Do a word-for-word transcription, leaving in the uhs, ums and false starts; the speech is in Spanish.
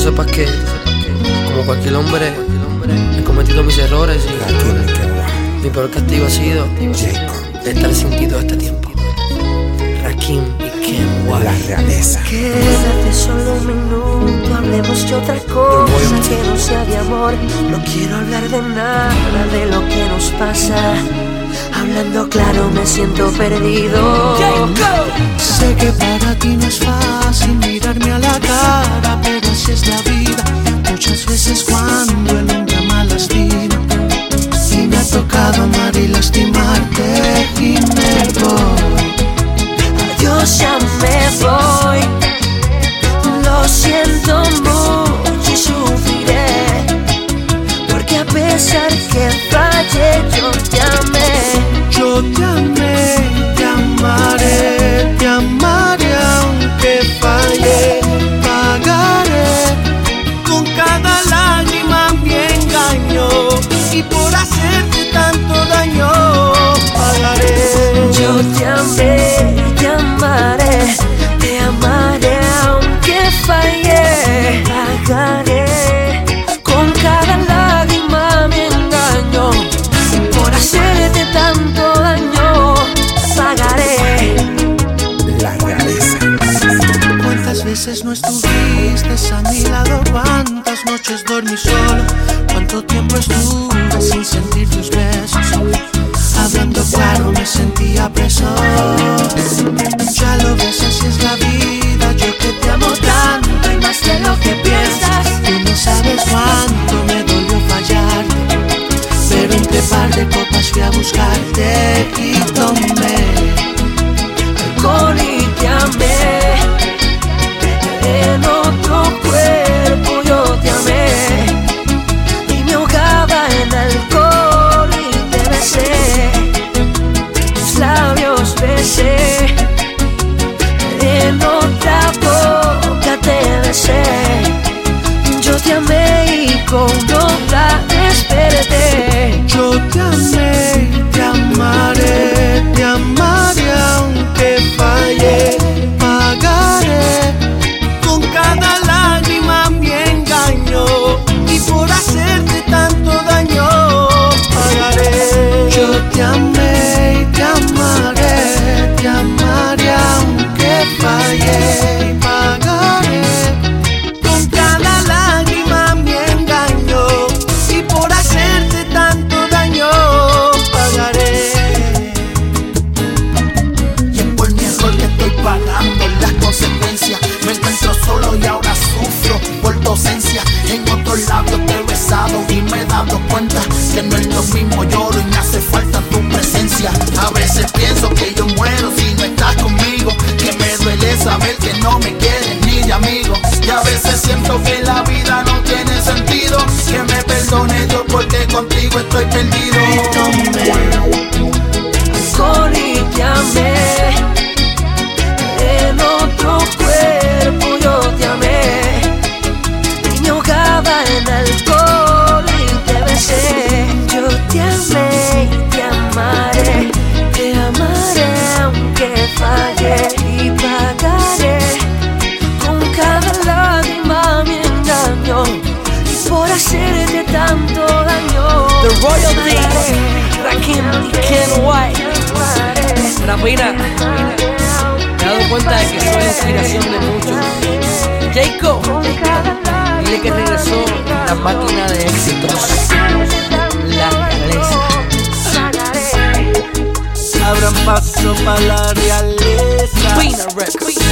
sepas que, como cualquier hombre, he cometido mis errores y mi peor castigo ha sido estar sin ti todo este tiempo. Rakim y Ken White, la realeza. Quédate solo un minuto, hablemos de otra cosa que no sea de amor. No quiero hablar de nada de lo que nos pasa. Hablando claro me siento perdido. Sé que para ti no es fácil mirarme a la cara, pero así es la vida. Muchas veces cuando el hombre ama lastima, y me ha tocado amar y lastimarte, y me voy. Adiós, ya me voy. Lo siento mucho y sufriré, porque a pesar que fallé yo te amé. Yo te amé, te amaré, te amaré aunque fallé. Pagaré con cada lágrima mi engaño, y por hacerte tanto daño pagaré. Yo te amé, te amaré, te amaré aunque fallé. Pagaré con cada lágrima mi engaño, por hacerte tanto daño pagaré. La realeza. ¿Cuántas veces no estuviste a mi lado? ¿Cuántas noches dormí solo? ¿Cuánto tiempo estuve sin sentir tus besos? Hablando claro me sentía preso. Ya lo ves, así es la vida. Yo que te amo tanto y más de lo que piensas. Tú no sabes cuánto me dolió fallarte, pero entre par de copas fui a buscarte y tomé alcohol y te amé. En otro cuerpo yo te amé, y me ahogaba en alcohol y te besé. Tus labios besé, en otra boca te besé. Yo te amé y con otra desperté. Yo te amé, te amaré, te amaré aunque fallé. Pagaré con cada lágrima mi engaño, y por hacerte tanto daño pagaré. Yo te amé, te amaré, te amaré aunque fallé. Pagaré con cada lágrima mi engaño, y por hacerte tanto daño pagaré. Y es por mi error que estoy pagando las consecuencias. Me encuentro solo y ahora sufro por tu ausencia. En otros labios te he besado y me he dado cuenta que no es lo mismo. Lloro y me hace falta tu presencia. A veces pienso que yo muero si no estás conmigo, que me duele saber que no me quieres ni de amigo. Y a veces siento que la vida no tiene sentido. Que me perdone Dios porque contigo estoy perdido. Alcohol y te amé, en otro cuerpo yo te amé, y me ahogaba en alcohol y te besé. Yo te amé y te amaré, te amaré aunque fallé, y pagaré con cada lágrima mi engaño, y por hacerte tanto daño. The Royalty, Rakim y Ken White. Rapina, me he dado cuenta de que soy la inspiración de muchos. Jacob, dile que regresó la máquina de éxitos, la realeza. Abran paso para la realeza. Pina Records.